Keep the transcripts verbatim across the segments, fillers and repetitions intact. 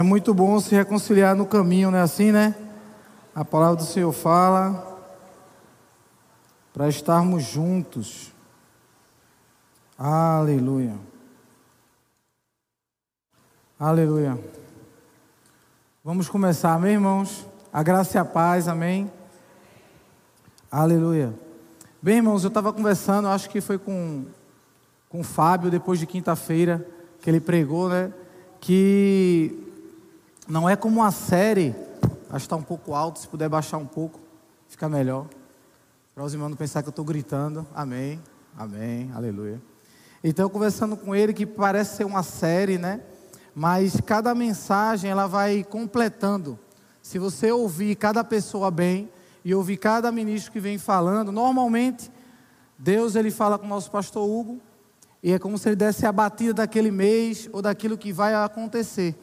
É muito bom se reconciliar no caminho, não é assim, né? A palavra do Senhor fala para estarmos juntos. Aleluia. Aleluia. Vamos começar, amém, irmãos? A graça e a paz, amém? Aleluia. Bem, irmãos, eu estava conversando, acho que foi com, com o Fábio, depois de quinta-feira, que ele pregou, né? Que não é como uma série. Acho que está um pouco alto, se puder baixar um pouco, fica melhor. Para os irmãos não pensar que eu estou gritando. Amém, amém, aleluia. Então, conversando com ele, que parece ser uma série, né? Mas cada mensagem, ela vai completando. Se você ouvir cada pessoa bem e ouvir cada ministro que vem falando, normalmente, Deus, ele fala com o nosso pastor Hugo, e é como se ele desse a batida daquele mês ou daquilo que vai acontecer.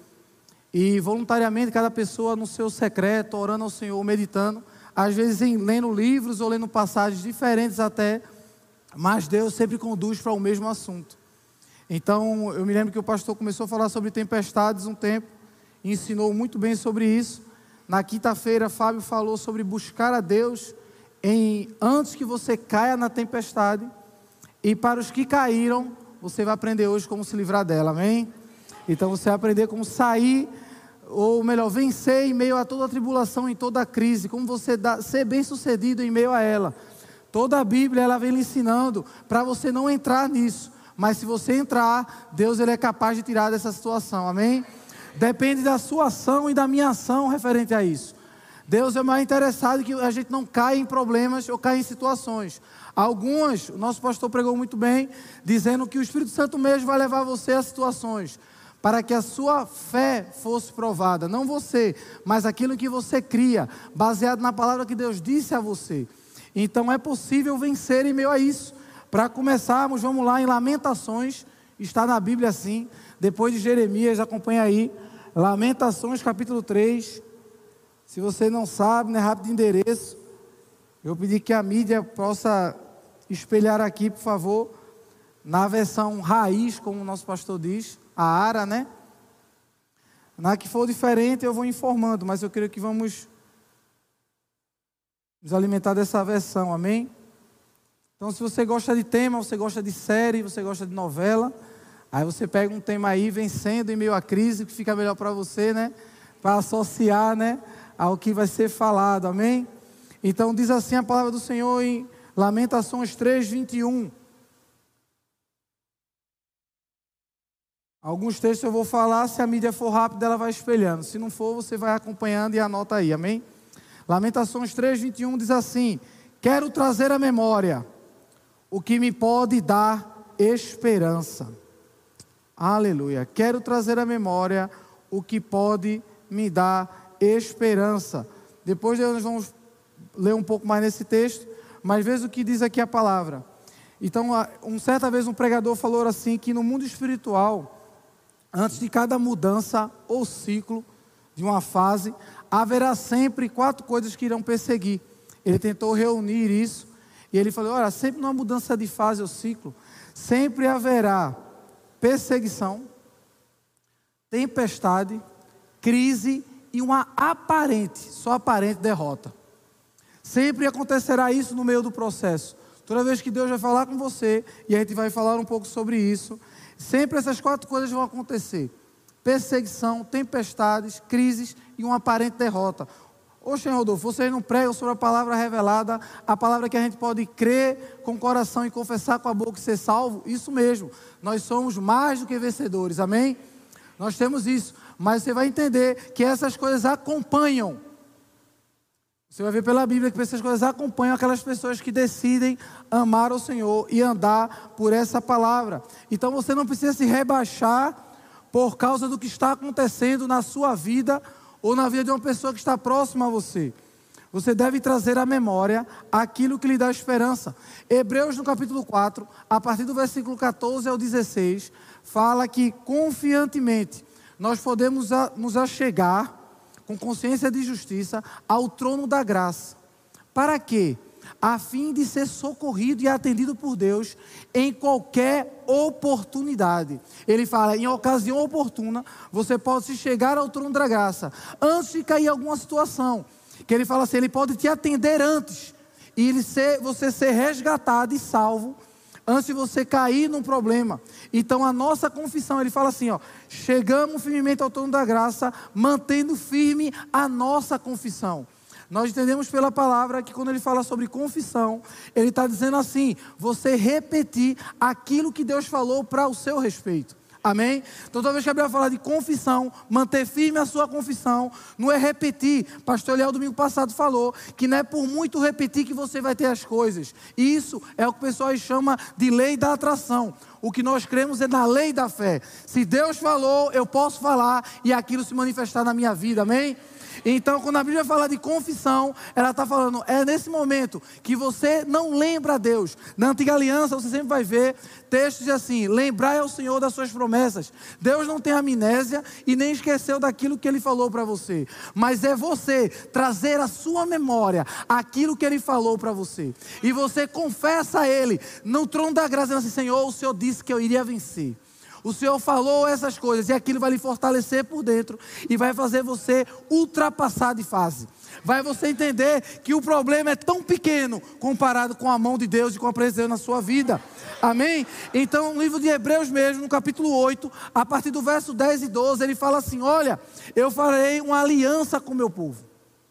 E voluntariamente, cada pessoa no seu secreto, orando ao Senhor, meditando, às vezes em, lendo livros ou lendo passagens diferentes até, mas Deus sempre conduz para o mesmo assunto. Então, eu me lembro que o pastor começou a falar sobre tempestades um tempo, e ensinou muito bem sobre isso. Na quinta-feira, Fábio falou sobre buscar a Deus em, antes que você caia na tempestade, e para os que caíram, você vai aprender hoje como se livrar dela, amém? Então você vai aprender como sair, ou melhor, vencer em meio a toda a tribulação, em toda a crise, como você dá, ser bem sucedido em meio a ela. Toda a Bíblia, ela vem lhe ensinando para você não entrar nisso, mas se você entrar, Deus, ele é capaz de tirar dessa situação, amém? Depende da sua ação e da minha ação referente a isso. Deus é mais interessado que a gente não caia em problemas ou caia em situações. Algumas, o nosso pastor pregou muito bem, dizendo que o Espírito Santo mesmo vai levar você a situações, para que a sua fé fosse provada, não você, mas aquilo que você cria, baseado na palavra que Deus disse a você. Então é possível vencer em meio a isso. Para começarmos, vamos lá em Lamentações, está na Bíblia assim, depois de Jeremias, acompanha aí, Lamentações capítulo três, se você não sabe, não é rápido de endereço, eu pedi que a mídia possa espelhar aqui, por favor, na versão raiz, como o nosso pastor diz, a Ara, né? Na que for diferente eu vou informando, mas eu creio que vamos nos alimentar dessa versão, amém? Então, se você gosta de tema, você gosta de série, você gosta de novela, aí você pega um tema aí, vencendo em meio à crise, que fica melhor para você, né? Para associar, né? Ao que vai ser falado, amém? Então, diz assim a palavra do Senhor em Lamentações três, vinte e um. Alguns textos eu vou falar, se a mídia for rápida, ela vai espelhando. Se não for, você vai acompanhando e anota aí, amém? Lamentações três, vinte e um diz assim: quero trazer à memória o que me pode dar esperança. Aleluia. Quero trazer à memória o que pode me dar esperança. Depois nós vamos ler um pouco mais nesse texto, mas veja o que diz aqui a palavra. Então, uma certa vez um pregador falou assim, que no mundo espiritual, antes de cada mudança ou ciclo de uma fase, haverá sempre quatro coisas que irão perseguir. Ele tentou reunir isso, e ele falou, olha, sempre numa mudança de fase ou ciclo, sempre haverá perseguição, tempestade, crise e uma aparente, só aparente derrota. Sempre acontecerá isso no meio do processo. Toda vez que Deus vai falar com você, e a gente vai falar um pouco sobre isso, sempre essas quatro coisas vão acontecer: perseguição, tempestades, crises e uma aparente derrota. Oxe, Rodolfo, vocês não pregam sobre a palavra revelada, a palavra que a gente pode crer com o coração e confessar com a boca e ser salvo? Isso mesmo, nós somos mais do que vencedores, amém? Nós temos isso, mas você vai entender que essas coisas acompanham. Você vai ver pela Bíblia que essas coisas acompanham aquelas pessoas que decidem amar o Senhor e andar por essa palavra. Então você não precisa se rebaixar por causa do que está acontecendo na sua vida ou na vida de uma pessoa que está próxima a você. Você deve trazer à memória aquilo que lhe dá esperança. Hebreus no capítulo quatro, a partir do versículo catorze ao dezesseis, fala que confiantemente nós podemos nos achegar com consciência de justiça ao trono da graça. Para quê? a fim de ser socorrido e atendido por Deus em qualquer oportunidade. Ele fala, em ocasião oportuna, você pode se chegar ao trono da graça, antes de cair em alguma situação, que ele fala assim, ele pode te atender antes, e ele ser, você ser resgatado e salvo, antes de você cair num problema. Então a nossa confissão, ele fala assim, ó, chegamos firmemente ao trono da graça, mantendo firme a nossa confissão. Nós entendemos pela palavra que quando ele fala sobre confissão, ele está dizendo assim, você repetir aquilo que Deus falou para o seu respeito. Amém? Então toda vez que a Bíblia fala de confissão, manter firme a sua confissão, não é repetir. Pastor Eliel domingo passado falou que não é por muito repetir que você vai ter as coisas. Isso é o que o pessoal chama de lei da atração. O que nós cremos é na lei da fé. Se Deus falou, eu posso falar e aquilo se manifestar na minha vida. Amém? Então, quando a Bíblia fala de confissão, ela está falando, é nesse momento que você não lembra a Deus. Na antiga aliança, você sempre vai ver textos assim, lembrai ao Senhor das suas promessas. Deus não tem amnésia e nem esqueceu daquilo que Ele falou para você. Mas é você trazer à sua memória aquilo que Ele falou para você. E você confessa a Ele no trono da graça, dizendo assim, Senhor, o Senhor disse que eu iria vencer. O Senhor falou essas coisas e aquilo vai lhe fortalecer por dentro e vai fazer você ultrapassar de fase. Vai você entender que o problema é tão pequeno comparado com a mão de Deus e com a presença de Deus na sua vida. Amém? Então no livro de Hebreus mesmo, no capítulo oito, a partir do verso dez e doze, ele fala assim, olha, eu farei uma aliança com o meu povo.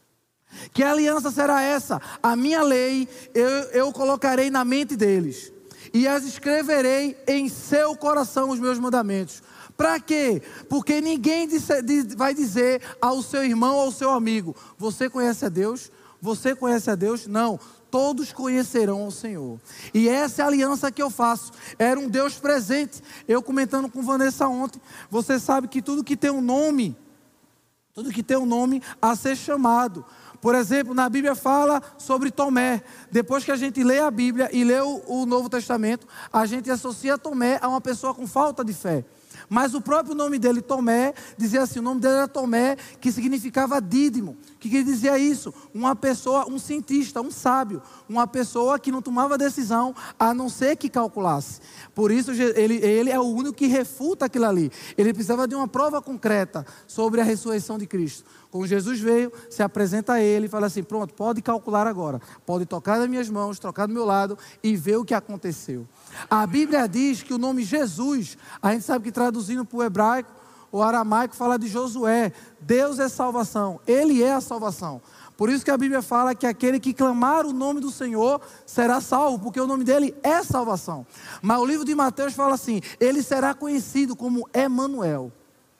Que aliança será essa? A minha lei eu, eu colocarei na mente deles. E as escreverei em seu coração os meus mandamentos. Para quê? Porque ninguém vai dizer ao seu irmão ou ao seu amigo, você conhece a Deus? Você conhece a Deus? Não, todos conhecerão o Senhor. E essa é a aliança que eu faço. Era um Deus presente. Eu comentando com Vanessa ontem, você sabe que tudo que tem um nome, tudo que tem um nome a ser chamado. Por exemplo, na Bíblia fala sobre Tomé. Depois que a gente lê a Bíblia e lê o, o Novo Testamento, a gente associa Tomé a uma pessoa com falta de fé. Mas o próprio nome dele, Tomé, dizia assim, o nome dele era Tomé, que significava dídimo. O que, que dizia isso? Uma pessoa, um cientista, um sábio, uma pessoa que não tomava decisão a não ser que calculasse. Por isso ele, ele é o único que refuta aquilo ali. Ele precisava de uma prova concreta sobre a ressurreição de Cristo. Quando Jesus veio, se apresenta a ele e fala assim, pronto, pode calcular agora. Pode tocar nas minhas mãos, tocar do meu lado e ver o que aconteceu. A Bíblia diz que o nome Jesus, a gente sabe que traduzindo para o hebraico, o aramaico fala de Josué. Deus é salvação, Ele é a salvação. Por isso que a Bíblia fala que aquele que clamar o nome do Senhor será salvo, porque o nome dele é salvação. Mas o livro de Mateus fala assim, ele será conhecido como Emanuel.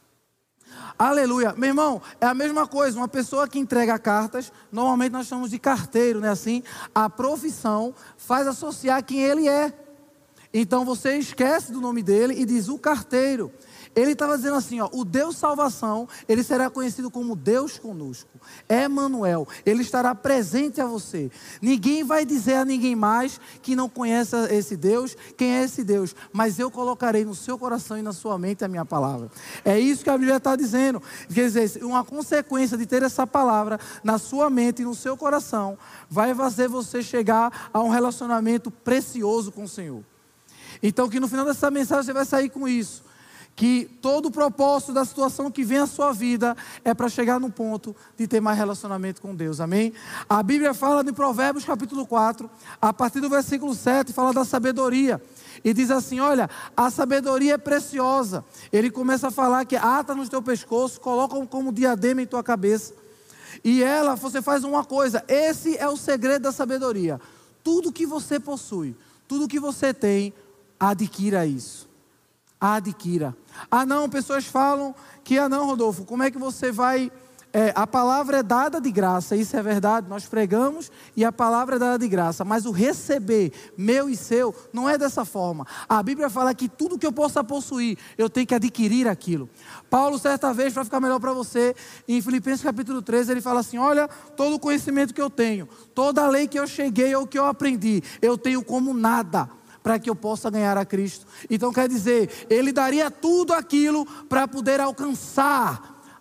Aleluia. Meu irmão, é a mesma coisa, uma pessoa que entrega cartas, normalmente nós chamamos de carteiro, né? Assim, a profissão faz associar quem ele é. Então você esquece do nome dele e diz o carteiro. Ele estava dizendo assim, ó, o Deus salvação, ele será conhecido como Deus conosco. Emanuel, ele estará presente a você. Ninguém vai dizer a ninguém mais que não conhece esse Deus, quem é esse Deus. Mas eu colocarei no seu coração e na sua mente a minha palavra. É isso que a Bíblia está dizendo. Quer dizer, uma consequência de ter essa palavra na sua mente e no seu coração, vai fazer você chegar a um relacionamento precioso com o Senhor. Então que no final dessa mensagem você vai sair com isso. Que todo o propósito da situação que vem à sua vida é para chegar no ponto de ter mais relacionamento com Deus, amém? A Bíblia fala em Provérbios capítulo quatro, a partir do versículo sete, fala da sabedoria. E diz assim, olha, a sabedoria é preciosa. Ele começa a falar que ata no teu pescoço, coloca como diadema em tua cabeça. E ela, você faz uma coisa, esse é o segredo da sabedoria. Tudo que você possui, tudo que você tem, adquira isso. Adquira. Ah não, pessoas falam que, ah não Rodolfo, como é que você vai, é, a palavra é dada de graça, isso é verdade, nós pregamos e a palavra é dada de graça, mas o receber, meu e seu, não é dessa forma. A Bíblia fala que tudo que eu possa possuir, eu tenho que adquirir aquilo. Paulo certa vez, para ficar melhor para você, em Filipenses capítulo treze, ele fala assim, olha, todo o conhecimento que eu tenho, toda a lei que eu cheguei ou que eu aprendi, eu tenho como nada, para que eu possa ganhar a Cristo. Então quer dizer, ele daria tudo aquilo para poder alcançar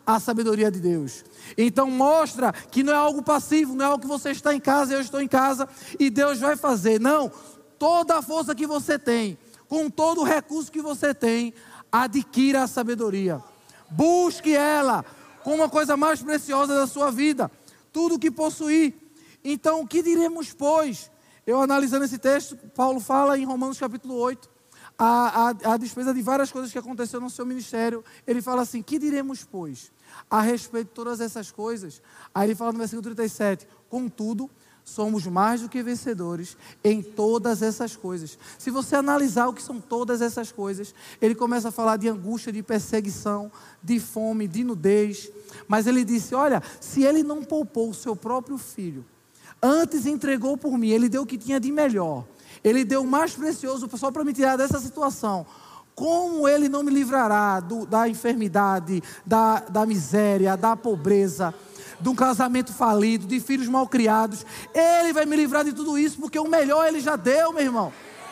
a sabedoria de Deus. Então mostra que não é algo passivo, não é algo que você está em casa e eu estou em casa e Deus vai fazer. Não, toda a força que você tem, com todo o recurso que você tem, adquira a sabedoria. Busque ela como a coisa mais preciosa da sua vida. Tudo que possuir. Então o que diremos, pois? Eu analisando esse texto, Paulo fala em Romanos capítulo oito, a, a, a despeito de várias coisas que aconteceram no seu ministério, ele fala assim, que diremos, pois, a respeito de todas essas coisas? Aí ele fala no versículo trinta e sete, contudo, somos mais do que vencedores em todas essas coisas. Se você analisar o que são todas essas coisas, ele começa a falar de angústia, de perseguição, de fome, de nudez, mas ele disse, olha, se ele não poupou o seu próprio filho, antes entregou por mim, ele deu o que tinha de melhor, ele deu o mais precioso só para me tirar dessa situação, como ele não me livrará do, da enfermidade, da, da miséria, da pobreza, de um casamento falido, de filhos mal criados? Ele vai me livrar de tudo isso, porque o melhor ele já deu, meu irmão.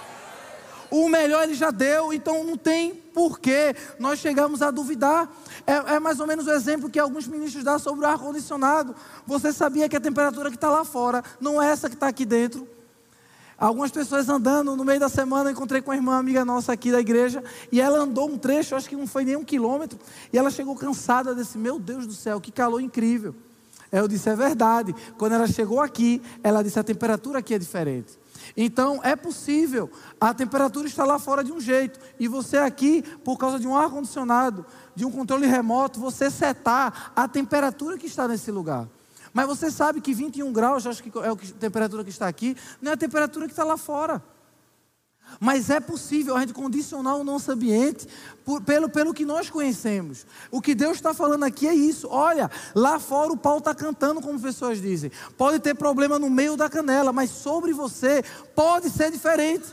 O melhor ele já deu, então não tem porquê nós chegamos a duvidar. É, é mais ou menos o exemplo que alguns ministros dão sobre o ar-condicionado. Você sabia que a temperatura que está lá fora não é essa que está aqui dentro? Algumas pessoas andando no meio da semana, eu encontrei com uma irmã amiga nossa aqui da igreja, e ela andou um trecho, acho que não foi nem um quilômetro, e ela chegou cansada, disse, meu Deus do céu, que calor incrível. Eu disse, é verdade. Quando ela chegou aqui, ela disse, a temperatura aqui é diferente. Então, é possível, a temperatura está lá fora de um jeito, e você aqui, por causa de um ar-condicionado, de um controle remoto, você setar a temperatura que está nesse lugar. Mas você sabe que vinte e um graus, acho que é a temperatura que está aqui, não é a temperatura que está lá fora. Mas é possível a gente condicionar o nosso ambiente por, pelo, pelo que nós conhecemos. O que Deus está falando aqui é isso. Olha, lá fora o pau está cantando, como pessoas dizem. Pode ter problema no meio da canela, mas sobre você pode ser diferente.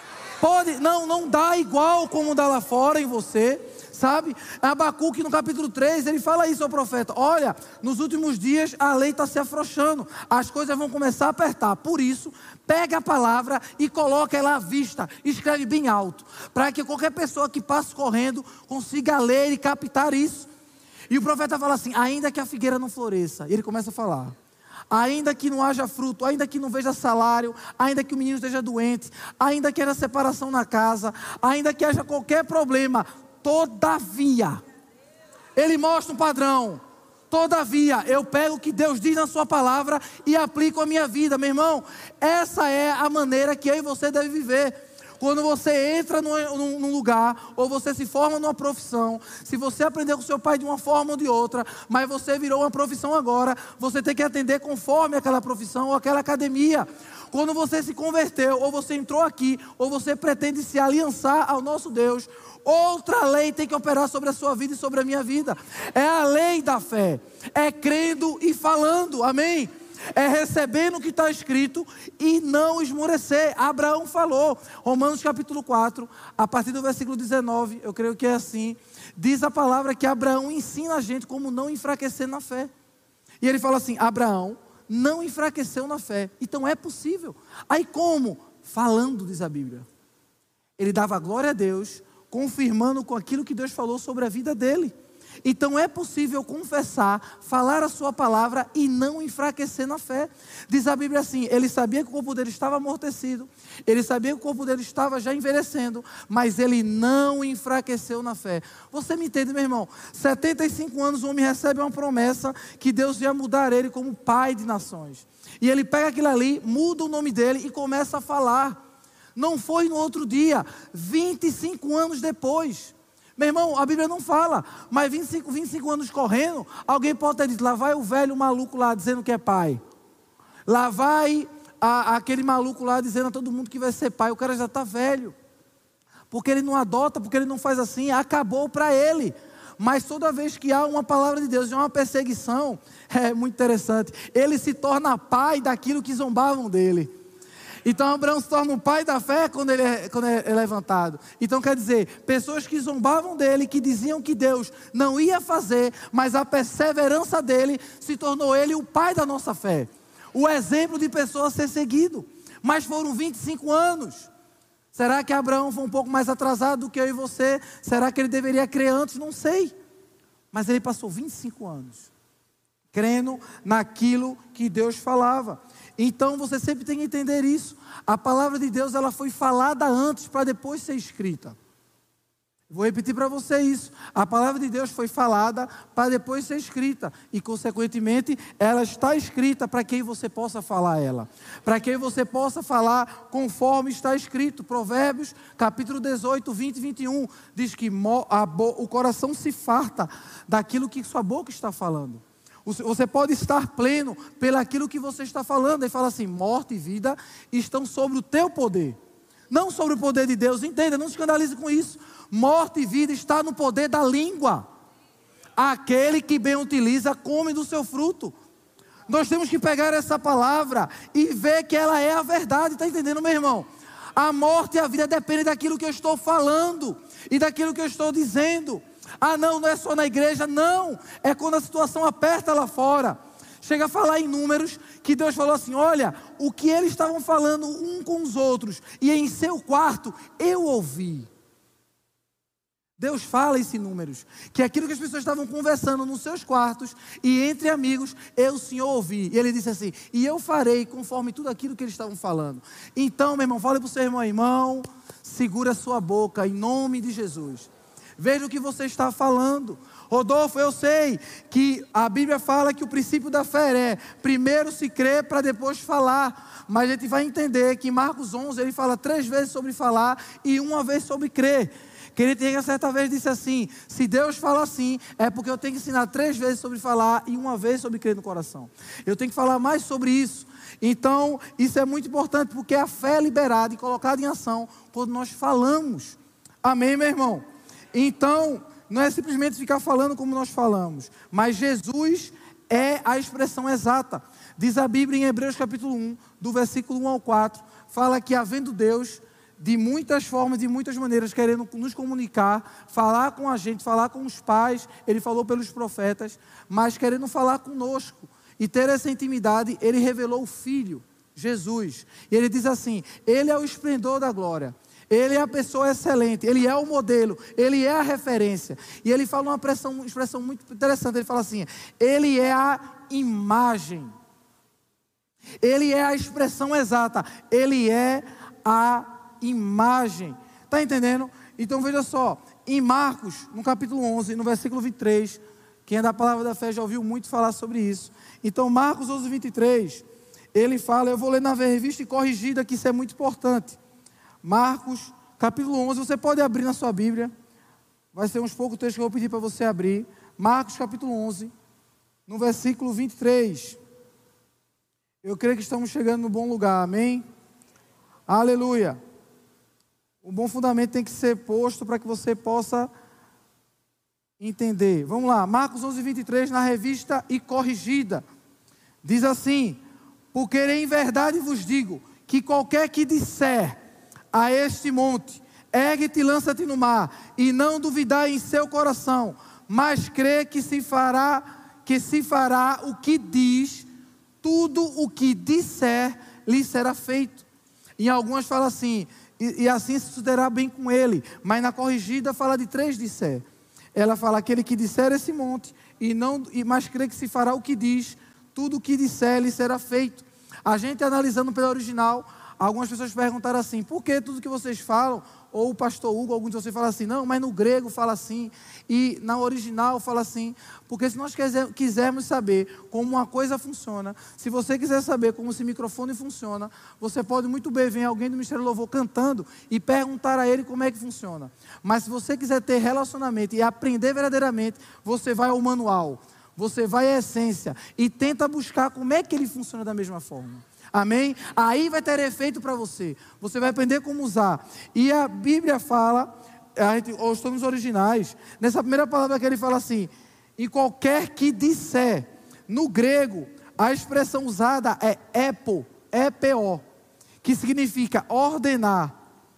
Pode, não, não dá igual como dá lá fora em você. Sabe, Abacuque no capítulo três, ele fala isso ao profeta, olha, nos últimos dias a lei está se afrouxando, as coisas vão começar a apertar, por isso, pega a palavra e coloca ela à vista, escreve bem alto, para que qualquer pessoa que passe correndo, consiga ler e captar isso. E o profeta fala assim, ainda que a figueira não floresça, e ele começa a falar, ainda que não haja fruto, ainda que não veja salário, ainda que o menino esteja doente, ainda que haja separação na casa, ainda que haja qualquer problema, todavia, ele mostra um padrão, todavia, eu pego o que Deus diz na sua palavra e aplico a minha vida, meu irmão, essa é a maneira que eu e você deve viver. Quando você entra num, num lugar, ou você se forma numa profissão, se você aprendeu com seu pai de uma forma ou de outra, mas você virou uma profissão agora, você tem que atender conforme aquela profissão ou aquela academia. Quando você se converteu, ou você entrou aqui, ou você pretende se aliançar ao nosso Deus, outra lei tem que operar sobre a sua vida e sobre a minha vida. É a lei da fé. É crendo e falando. Amém? É recebendo o que está escrito e não esmorecer. Abraão falou. Romanos capítulo quatro, a partir do versículo dezenove, eu creio que é assim. Diz a palavra que Abraão ensina a gente como não enfraquecer na fé. E ele fala assim, Abraão não enfraqueceu na fé. Então é possível. Aí como? Falando, diz a Bíblia. Ele dava glória a Deus, confirmando com aquilo que Deus falou sobre a vida dele. Então é possível confessar, falar a sua palavra e não enfraquecer na fé. Diz a Bíblia assim, ele sabia que o corpo dele estava amortecido, ele sabia que o corpo dele estava já envelhecendo, mas ele não enfraqueceu na fé. Você me entende, meu irmão? setenta e cinco anos o homem recebe uma promessa que Deus ia mudar ele como pai de nações. E ele pega aquilo ali, muda o nome dele e começa a falar. Não foi no outro dia, vinte e cinco anos depois. Meu irmão, a Bíblia não fala, mas vinte e cinco, vinte e cinco anos correndo, alguém pode ter dito, lá vai o velho maluco lá dizendo que é pai. Lá vai a, aquele maluco lá dizendo a todo mundo que vai ser pai, o cara já está velho. Porque ele não adota, porque ele não faz assim, acabou para ele. Mas toda vez que há uma palavra de Deus, há uma perseguição, é muito interessante, ele se torna pai daquilo que zombavam dele. Então Abraão se torna o pai da fé quando ele, é, quando é levantado. Então quer dizer, pessoas que zombavam dele, que diziam que Deus não ia fazer, mas a perseverança dele se tornou ele o pai da nossa fé. O exemplo de pessoa a ser seguido. Mas foram vinte e cinco anos. Será que Abraão foi um pouco mais atrasado do que eu e você? Será que ele deveria crer antes? Não sei. Mas ele passou vinte e cinco anos crendo naquilo que Deus falava. Então você sempre tem que entender isso. A palavra de Deus, ela foi falada antes para depois ser escrita. Vou repetir para você isso. A palavra de Deus foi falada para depois ser escrita. E, consequentemente, ela está escrita para que você possa falar ela. Para que você possa falar conforme está escrito. Provérbios, capítulo dezoito, vinte e vinte e um. Diz que o coração se farta daquilo que sua boca está falando. Você pode estar pleno pelaquilo que você está falando. Ele fala assim, morte e vida estão sobre o teu poder. Não sobre o poder de Deus. Entenda, não se escandalize com isso. Morte e vida está no poder da língua. Aquele que bem utiliza, come do seu fruto. Nós temos que pegar essa palavra e ver que ela é a verdade. Está entendendo, meu irmão? A morte e a vida dependem daquilo que eu estou falando e daquilo que eu estou dizendo. Ah não, não é só na igreja, não. É quando a situação aperta lá fora. Chega a falar em números que Deus falou assim, olha, o que eles estavam falando um com os outros e em seu quarto eu ouvi. Deus fala esses números, que aquilo que as pessoas estavam conversando nos seus quartos e entre amigos, eu, o Senhor, ouvi. E ele disse assim, e eu farei conforme tudo aquilo que eles estavam falando. Então, meu irmão, fale para o seu irmão, irmão, segura a sua boca em nome de Jesus. Veja o que você está falando. Rodolfo, eu sei que a Bíblia fala que o princípio da fé é primeiro se crer para depois falar. Mas a gente vai entender que em Marcos onze ele fala três vezes sobre falar e uma vez sobre crer. Que ele tem certa vez disse assim, se Deus fala assim, é porque eu tenho que ensinar três vezes sobre falar e uma vez sobre crer no coração. Eu tenho que falar mais sobre isso. Então, isso é muito importante, porque a fé é liberada e colocada em ação quando nós falamos. Amém, meu irmão? Então, não é simplesmente ficar falando como nós falamos, mas Jesus é a expressão exata. Diz a Bíblia em Hebreus capítulo um, do versículo um ao quatro, fala que havendo Deus, de muitas formas, de muitas maneiras, querendo nos comunicar, falar com a gente, falar com os pais, ele falou pelos profetas, mas querendo falar conosco e ter essa intimidade, ele revelou o Filho, Jesus. E ele diz assim, ele é o esplendor da glória. Ele é a pessoa excelente, ele é o modelo, ele é a referência. E ele fala uma expressão, uma expressão muito interessante, ele fala assim, ele é a imagem. Ele é a expressão exata, ele é a imagem. Está entendendo? Então veja só, em Marcos, no capítulo onze, no versículo vinte e três, quem é da palavra da fé já ouviu muito falar sobre isso. Então Marcos onze, vinte e três, ele fala, eu vou ler na revista e corrigida, que isso é muito importante. Marcos, capítulo onze, você pode abrir na sua Bíblia, vai ser uns poucos textos que eu vou pedir para você abrir. Marcos, capítulo onze, no versículo vinte e três. Eu creio que estamos chegando no bom lugar, amém? Aleluia. O bom fundamento tem que ser posto para que você possa entender. Vamos lá, Marcos onze, vinte e três, na revista e corrigida. Diz assim, porque em verdade vos digo, que qualquer que disser a este monte, ergue-te e lança-te no mar, e não duvidar em seu coração, mas crê que se fará, que se fará o que diz, tudo o que disser lhe será feito. Em algumas fala assim, e, e assim sucederá bem com ele, mas na corrigida fala de três disser. Ela fala, aquele que disser esse monte, e não, e mas crê que se fará o que diz, tudo o que disser lhe será feito. A gente analisando pela original, algumas pessoas perguntaram assim, por que tudo que vocês falam, ou o pastor Hugo, alguns de vocês falam assim, não, mas no grego fala assim, e na original fala assim, porque se nós quisermos saber como uma coisa funciona, se você quiser saber como esse microfone funciona, você pode muito bem ver alguém do Ministério do Louvor cantando e perguntar a ele como é que funciona. Mas se você quiser ter relacionamento e aprender verdadeiramente, você vai ao manual, você vai à essência e tenta buscar como é que ele funciona da mesma forma. Amém? Aí vai ter efeito para você. Você vai aprender como usar. E a Bíblia fala, a gente, ou estou nos originais, nessa primeira palavra que ele fala assim, e qualquer que disser, no grego, a expressão usada é epo, E P O, que significa ordenar.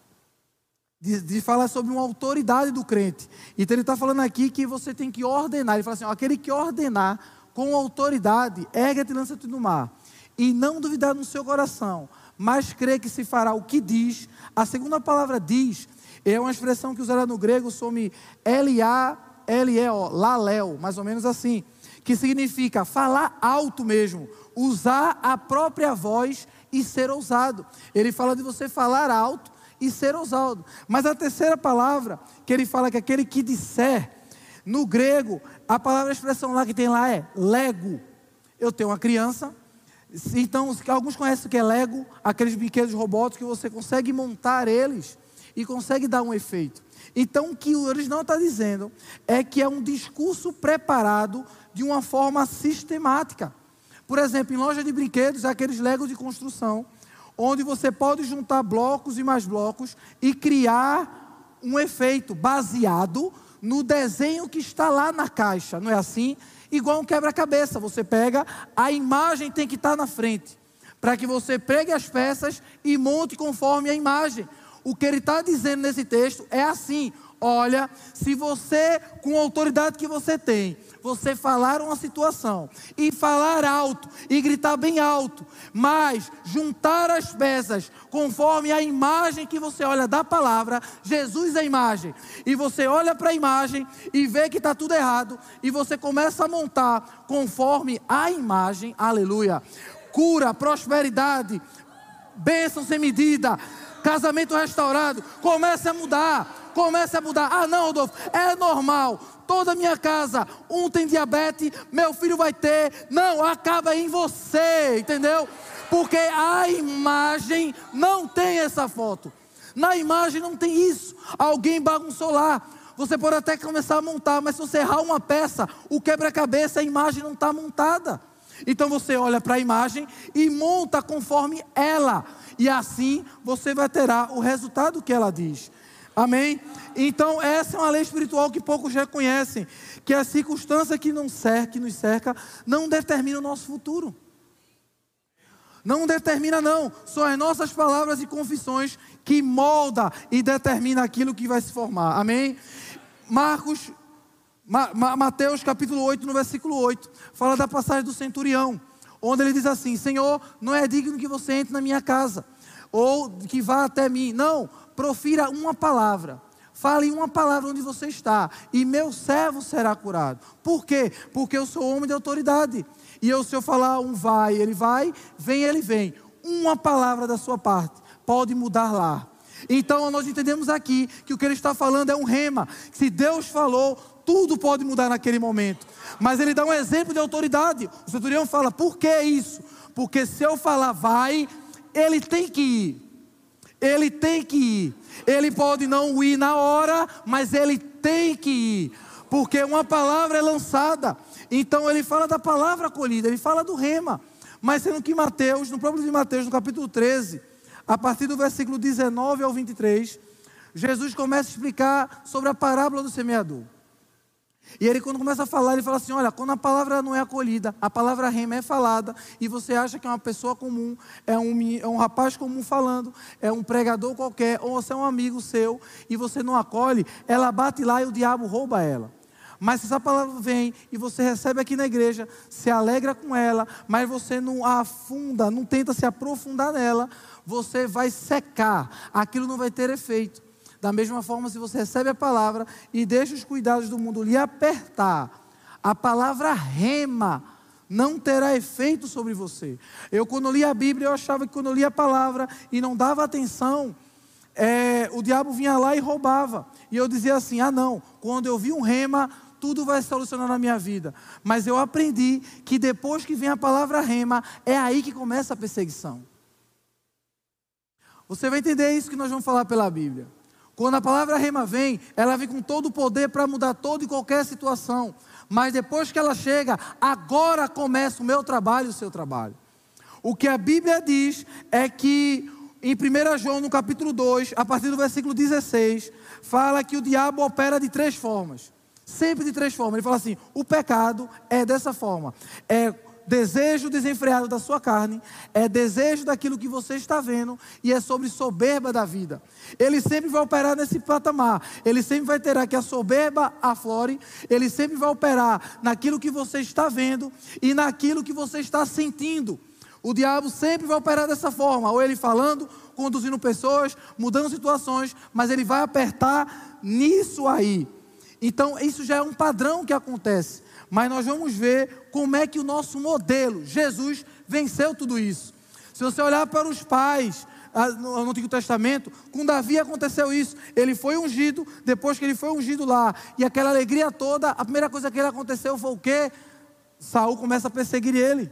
De, de falar sobre uma autoridade do crente. Então ele está falando aqui que você tem que ordenar. Ele fala assim, ó, aquele que ordenar com autoridade, ergue-te e lança-te no mar. E não duvidar no seu coração, mas crê que se fará o que diz. A segunda palavra diz, é uma expressão que usada no grego sobre L A L E O, laléu, mais ou menos assim, que significa falar alto mesmo, usar a própria voz e ser ousado. Ele fala de você falar alto e ser ousado. Mas a terceira palavra que ele fala que é aquele que disser, no grego, a palavra, a expressão lá que tem lá é lego. Eu tenho uma criança, então alguns conhecem o que é lego, aqueles brinquedos robóticos que você consegue montar eles e consegue dar um efeito. Então o que o original está dizendo é que é um discurso preparado de uma forma sistemática. Por exemplo, em loja de brinquedos, aqueles legos de construção, onde você pode juntar blocos e mais blocos e criar um efeito baseado no desenho que está lá na caixa, não é assim? Igual um quebra-cabeça, você pega, a imagem tem que estar na frente, para que você pegue as peças e monte conforme a imagem. O que ele está dizendo nesse texto é assim: olha, se você, com a autoridade que você tem, você falar uma situação e falar alto e gritar bem alto, mas juntar as peças conforme a imagem que você olha da palavra, Jesus é a imagem, e você olha para a imagem e vê que está tudo errado, e você começa a montar conforme a imagem, aleluia, cura, prosperidade, bênção sem medida, casamento restaurado, comece a mudar, comece a mudar. Ah não, Rodolfo, é normal, toda a minha casa, um tem diabetes, meu filho vai ter. Não, acaba em você, entendeu? Porque a imagem não tem essa foto, na imagem não tem isso. Alguém bagunçou lá, você pode até começar a montar, mas se você errar uma peça, o quebra-cabeça, a imagem não está montada. Então você olha para a imagem e monta conforme ela, e assim você vai ter o resultado que ela diz. Amém? Então essa é uma lei espiritual que poucos reconhecem, que a circunstância que, não cerca, que nos cerca não determina o nosso futuro. Não determina não, são as nossas palavras e confissões que molda e determina aquilo que vai se formar. Amém? Marcos, Ma, Ma, Mateus capítulo oito, no versículo oito, fala da passagem do centurião, onde ele diz assim: Senhor, não é digno que você entre na minha casa, ou que vá até mim. Não, profira uma palavra, fale uma palavra onde você está, e meu servo será curado. Por quê? Porque eu sou homem de autoridade, e eu, se eu falar um vai, ele vai, vem, ele vem. Uma palavra da sua parte pode mudar lá. Então nós entendemos aqui que o que ele está falando é um rema. Se Deus falou, tudo pode mudar naquele momento. Mas ele dá um exemplo de autoridade. O centurião fala: por que isso? Porque se eu falar vai, ele tem que ir. Ele tem que ir. Ele pode não ir na hora, mas ele tem que ir. Porque uma palavra é lançada. Então ele fala da palavra acolhida, ele fala do rema. Mas sendo que Mateus, no próprio livro de Mateus, no capítulo treze, a partir do versículo dezenove ao vinte e três, Jesus começa a explicar sobre a parábola do semeador. E ele, quando começa a falar, ele fala assim: olha, quando a palavra não é acolhida, a palavra rema é falada, e você acha que é uma pessoa comum, é um, é um rapaz comum falando, é um pregador qualquer, ou você é um amigo seu, e você não acolhe, ela bate lá e o diabo rouba ela. Mas se essa palavra vem e você recebe aqui na igreja, se alegra com ela, mas você não a afunda, não tenta se aprofundar nela, você vai secar, aquilo não vai ter efeito. Da mesma forma, se você recebe a palavra e deixa os cuidados do mundo lhe apertar, a palavra rema não terá efeito sobre você. Eu, quando li a Bíblia, eu achava que quando eu lia a palavra e não dava atenção, é, o diabo vinha lá e roubava. E eu dizia assim: ah não, quando eu vi um rema, tudo vai se solucionar na minha vida. Mas eu aprendi que depois que vem a palavra rema, é aí que começa a perseguição. Você vai entender isso que nós vamos falar pela Bíblia. Quando a palavra rema vem, ela vem com todo o poder para mudar toda e qualquer situação. Mas depois que ela chega, agora começa o meu trabalho e o seu trabalho. O que a Bíblia diz é que em primeiro João, no capítulo dois, a partir do versículo dezesseis, fala que o diabo opera de três formas. Sempre de três formas. Ele fala assim: o pecado é dessa forma. É desejo desenfreado da sua carne, é desejo daquilo que você está vendo, e é sobre soberba da vida. Ele sempre vai operar nesse patamar. Ele sempre vai ter que a soberba aflore. Ele sempre vai operar naquilo que você está vendo e naquilo que você está sentindo. O diabo sempre vai operar dessa forma, ou ele falando, conduzindo pessoas, mudando situações, mas ele vai apertar nisso aí. Então isso já é um padrão que acontece. Mas nós vamos ver como é que o nosso modelo, Jesus, venceu tudo isso. Se você olhar para os pais no Antigo Testamento, com Davi aconteceu isso. Ele foi ungido, depois que ele foi ungido lá, e aquela alegria toda, a primeira coisa que ele aconteceu foi o quê? Saul começa a perseguir ele.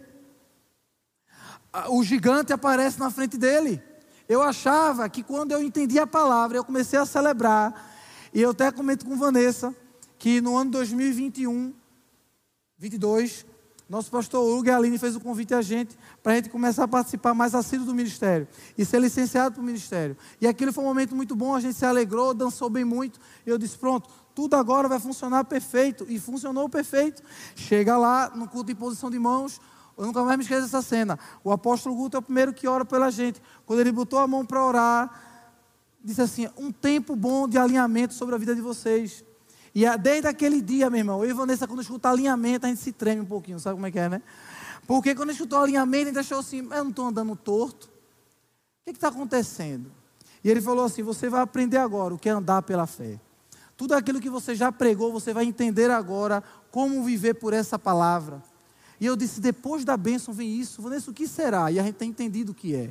O gigante aparece na frente dele. Eu achava que quando eu entendi a palavra, eu comecei a celebrar, e eu até comento com Vanessa, que no ano dois mil e vinte e um, vinte e dois, nosso pastor Hugo e a Aline fez o convite a gente, para a gente começar a participar mais assíduo do ministério, e ser licenciado para o ministério. E aquilo foi um momento muito bom, a gente se alegrou, dançou bem muito, e eu disse, pronto, tudo agora vai funcionar perfeito, e funcionou perfeito. Chega lá, no culto de imposição de mãos, eu nunca mais me esqueço dessa cena, o apóstolo Guto é o primeiro que ora pela gente. Quando ele botou a mão para orar, disse assim, um tempo bom de alinhamento sobre a vida de vocês. E desde aquele dia, meu irmão, eu e Vanessa, quando escuta alinhamento, a gente se treme um pouquinho, sabe como é que é, né? Porque quando escutou alinhamento, a gente achou assim, eu não estou andando torto. O que está acontecendo? E ele falou assim, você vai aprender agora o que é andar pela fé. Tudo aquilo que você já pregou, você vai entender agora como viver por essa palavra. E eu disse, depois da bênção vem isso. Vanessa, o que será? E a gente tem entendido o que é.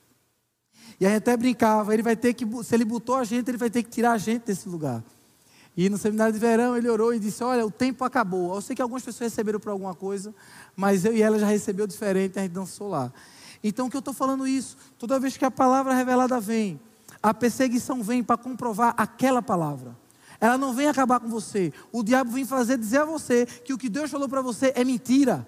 E a gente até brincava, ele vai ter que, se ele botou a gente, ele vai ter que tirar a gente desse lugar. E no seminário de verão ele orou e disse, olha, o tempo acabou. Eu sei que algumas pessoas receberam por alguma coisa, mas eu e ela já recebeu diferente, a gente dançou lá. Então o que eu estou falando isso? Toda vez que a palavra revelada vem, a perseguição vem para comprovar aquela palavra. Ela não vem acabar com você. O diabo vem fazer dizer a você que o que Deus falou para você é mentira.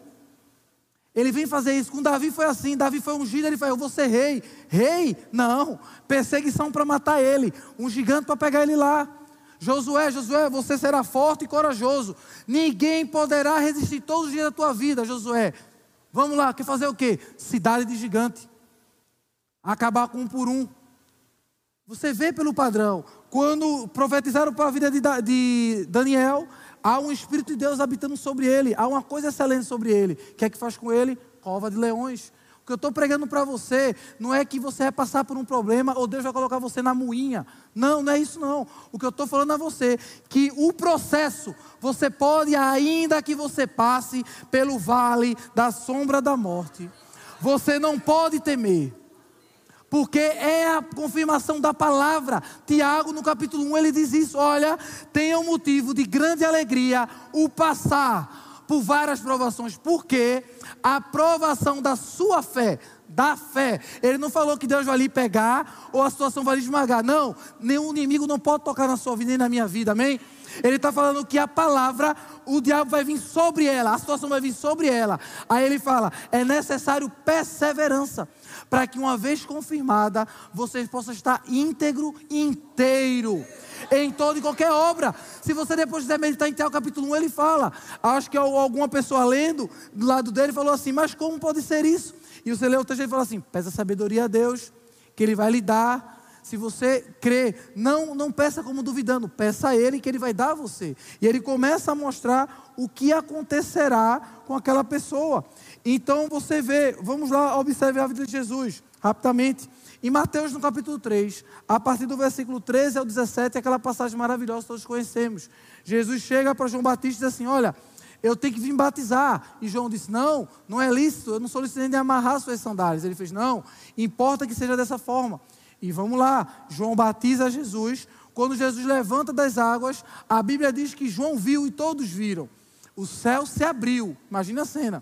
Ele vem fazer isso. Com Davi foi assim. Davi foi ungido, ele falou, eu vou ser rei. Rei? Não. Perseguição para matar ele. Um gigante para pegar ele lá. Josué, Josué, você será forte e corajoso. Ninguém poderá resistir todos os dias da tua vida, Josué. Vamos lá, quer fazer o quê? Cidade de gigante. Acabar com um por um. Você vê pelo padrão. Quando profetizaram para a vida de, de Daniel, há um Espírito de Deus habitando sobre ele. Há uma coisa excelente sobre ele. O que é que faz com ele? Cova de leões. O que eu estou pregando para você não é que você vai passar por um problema ou Deus vai colocar você na moinha. Não, não é isso não. O que eu estou falando a você, que o processo, você pode, ainda que você passe pelo vale da sombra da morte, você não pode temer. Porque é a confirmação da palavra. Tiago no capítulo um ele diz isso, olha, tenha um motivo de grande alegria o passar por várias provações, porque a provação da sua fé, da fé, ele não falou que Deus vai lhe pegar, ou a situação vai lhe esmagar, não, nenhum inimigo não pode tocar na sua vida, nem na minha vida, amém? Ele está falando que a palavra, o diabo vai vir sobre ela, a situação vai vir sobre ela, aí ele fala, é necessário perseverança, para que uma vez confirmada, vocês possam estar íntegro, inteiro, em toda e qualquer obra. Se você depois quiser meditar em Tiago capítulo um, ele fala, acho que alguma pessoa lendo do lado dele falou assim, mas como pode ser isso? E você lê o texto e fala assim, peça sabedoria a Deus, que Ele vai lhe dar. Se você crê, não, não peça como duvidando, peça a Ele que Ele vai dar a você. E Ele começa a mostrar o que acontecerá com aquela pessoa. Então você vê, vamos lá, observe a vida de Jesus, rapidamente. Em Mateus no capítulo três, a partir do versículo treze ao dezessete, aquela passagem maravilhosa que todos conhecemos. Jesus chega para João Batista e diz assim, olha, eu tenho que vir batizar. E João disse, não, não é lícito, eu não sou lícito nem de amarrar suas sandálias. Ele fez, não, importa que seja dessa forma. E vamos lá, João batiza Jesus. Quando Jesus levanta das águas, a Bíblia diz que João viu e todos viram. O céu se abriu, imagina a cena.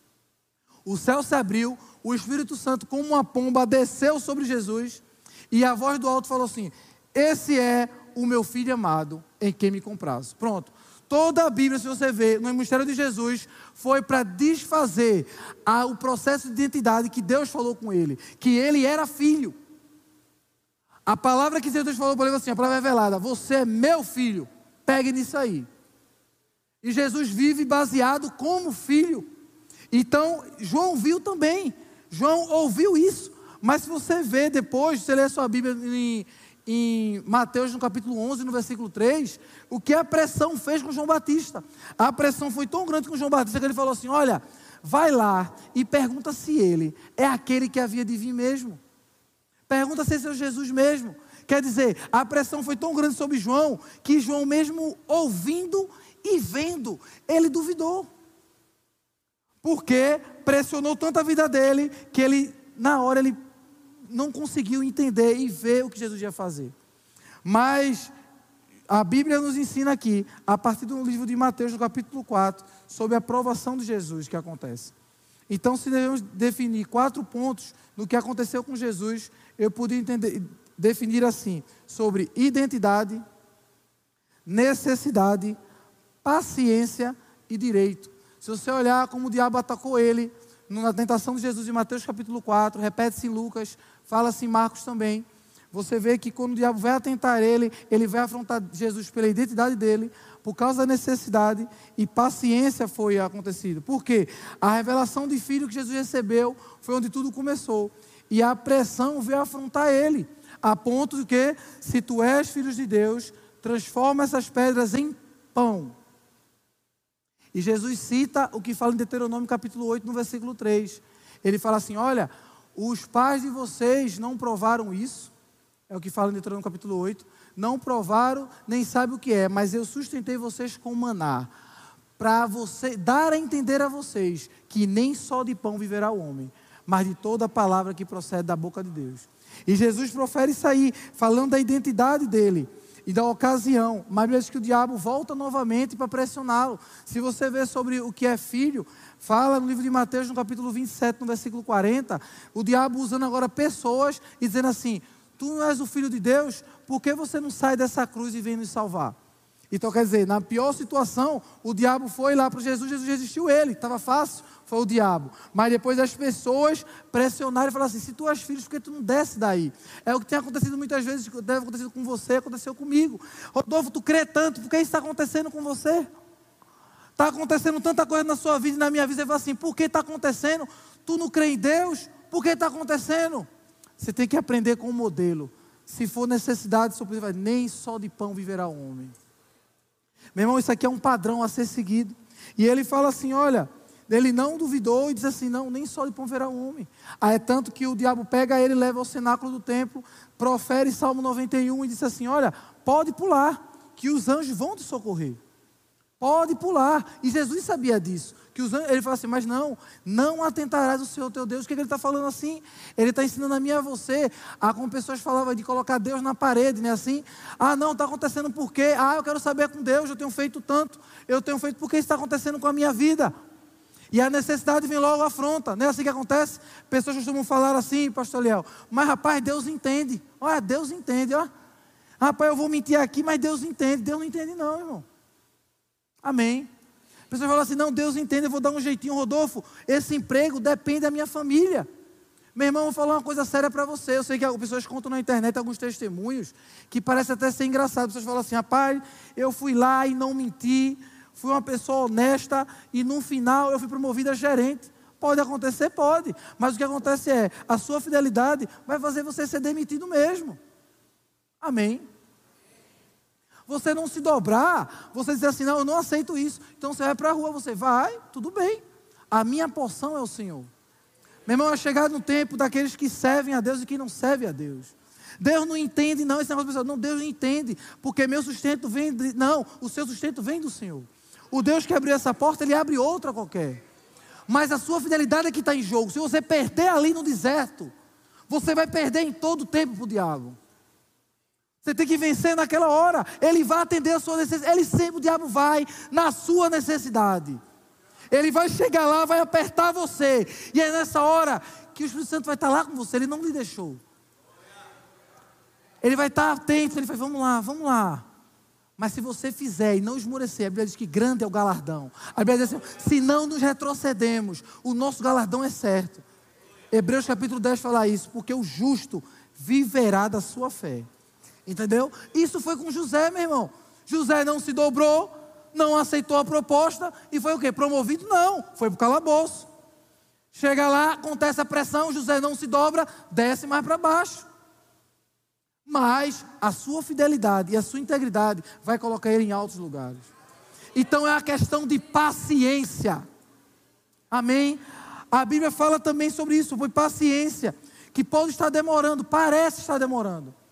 O céu se abriu, o Espírito Santo como uma pomba desceu sobre Jesus e a voz do alto falou assim, esse é o meu filho amado em quem me comprazo. Pronto, toda a Bíblia, se você ver, no ministério de Jesus, foi para desfazer a, o processo de identidade que Deus falou com ele, que ele era filho. A palavra que Deus falou para ele assim, a palavra revelada, você é meu filho, pegue nisso aí. E Jesus vive baseado como filho. Então, João viu também, João ouviu isso, mas se você vê depois, você lê a sua Bíblia em, em Mateus no capítulo onze, no versículo três, o que a pressão fez com João Batista. A pressão foi tão grande com João Batista que ele falou assim, olha, vai lá e pergunta se ele é aquele que havia de vir mesmo. Pergunta se esse é o Jesus mesmo, Quer dizer, a pressão foi tão grande sobre João, que João mesmo ouvindo e vendo, ele duvidou. Porque pressionou tanto a vida dele, que ele, na hora, ele não conseguiu entender e ver o que Jesus ia fazer. Mas a Bíblia nos ensina aqui, a partir do livro de Mateus, no capítulo quatro, sobre a provação de Jesus que acontece. Então, se devemos definir quatro pontos no que aconteceu com Jesus, eu podia entender, definir assim, sobre identidade, necessidade, paciência e direito. Se você olhar como o diabo atacou ele, na tentação de Jesus em Mateus capítulo quatro, repete-se em Lucas, fala-se em Marcos também, você vê que quando o diabo vai atentar ele, ele vai afrontar Jesus pela identidade dele, por causa da necessidade, e paciência foi acontecido. Por quê? A revelação de filho que Jesus recebeu foi onde tudo começou. E a pressão veio afrontar ele, a ponto de que, se tu és filho de Deus, transforma essas pedras em pão. E Jesus cita o que fala em Deuteronômio capítulo oito, no versículo três. Ele fala assim, olha, os pais de vocês não provaram isso. É o que fala em Deuteronômio capítulo oito. Não provaram, nem sabem o que é, mas eu sustentei vocês com maná, para você, dar a entender a vocês, que nem só de pão viverá o homem, mas de toda a palavra que procede da boca de Deus. E Jesus profere isso aí, falando da identidade dele e da ocasião. Mas diz que o diabo volta novamente para pressioná-lo. Se você ver sobre o que é filho, fala no livro de Mateus, no capítulo vinte e sete, no versículo quarenta, o diabo usando agora pessoas e dizendo assim, tu não és o filho de Deus, por que você não sai dessa cruz e vem nos salvar? Então quer dizer, na pior situação, o diabo foi lá para Jesus, Jesus resistiu ele, estava fácil, foi o diabo. Mas depois as pessoas pressionaram e falaram assim, se tu és filho, por que tu não desce daí? É o que tem acontecido muitas vezes, deve acontecer com você, aconteceu comigo. Rodolfo, tu crê tanto, por que isso está acontecendo com você? Está acontecendo tanta coisa na sua vida e na minha vida, você fala assim, por que está acontecendo? Tu não crê em Deus? Por que está acontecendo? Você tem que aprender com o modelo. Se for necessidade, nem só de pão viverá o homem. Meu irmão, isso aqui é um padrão a ser seguido. E ele fala assim, olha, ele não duvidou e diz assim, não, nem só de pão viverá o homem. Ah, é tanto que o diabo pega ele, leva ao cenáculo do templo, profere Salmo noventa e um e diz assim, olha, pode pular, que os anjos vão te socorrer. Pode pular. E Jesus sabia disso. Que os anjos, ele fala assim, mas não, não atentarás o Senhor teu Deus. O que, é que ele está falando assim? Ele está ensinando a mim e a você. Ah, como pessoas falavam de colocar Deus na parede, né? Assim, ah não, está acontecendo por quê? Ah, eu quero saber com Deus, eu tenho feito tanto. Eu tenho feito porque isso está acontecendo com a minha vida. E a necessidade vem logo afronta. Não é assim que acontece? Pessoas costumam falar assim, pastor Léo, mas rapaz, Deus entende. Olha, Deus entende, ó. Rapaz, eu vou mentir aqui, mas Deus entende. Deus não entende não, irmão. Amém. A pessoa fala assim, não, Deus entende, eu vou dar um jeitinho, Rodolfo, esse emprego depende da minha família. Meu irmão, eu vou falar uma coisa séria para você. Eu sei que as pessoas contam na internet alguns testemunhos, que parece até ser engraçado. As pessoas falam assim, rapaz, eu fui lá e não menti, fui uma pessoa honesta, e no final eu fui promovida a gerente. Pode acontecer? Pode. Mas o que acontece é, a sua fidelidade vai fazer você ser demitido mesmo. Amém. Você não se dobrar, você dizer assim, não, eu não aceito isso. Então você vai para a rua, você vai, tudo bem. A minha porção é o Senhor. Meu irmão, é chegado no tempo daqueles que servem a Deus e que não servem a Deus. Deus não entende, não, esse negócio de pessoa, não, Deus não entende, porque meu sustento vem, de, não, o seu sustento vem do Senhor. O Deus que abriu essa porta, Ele abre outra qualquer. Mas a sua fidelidade é que está em jogo. Se você perder ali no deserto, você vai perder em todo o tempo para o diabo. Você tem que vencer naquela hora. Ele vai atender a sua necessidade. Ele sempre, o diabo vai na sua necessidade. Ele vai chegar lá, vai apertar você. E é nessa hora que o Espírito Santo vai estar lá com você. Ele não lhe deixou. Ele vai estar atento. Ele vai, vamos lá, vamos lá. Mas se você fizer e não esmorecer, a Bíblia diz que grande é o galardão. A Bíblia diz assim, se não nos retrocedemos, o nosso galardão é certo. Hebreus capítulo dez fala isso, porque o justo viverá da sua fé. Entendeu? Isso foi com José, meu irmão. José não se dobrou, não aceitou a proposta e foi o quê? Promovido? Não, foi para o calabouço. Chega lá, acontece a pressão, José não se dobra, desce mais para baixo. Mas a sua fidelidade e a sua integridade vai colocar ele em altos lugares. Então é a questão de paciência. Amém? A Bíblia fala também sobre isso, foi paciência, que pode estar demorando, parece estar demorando.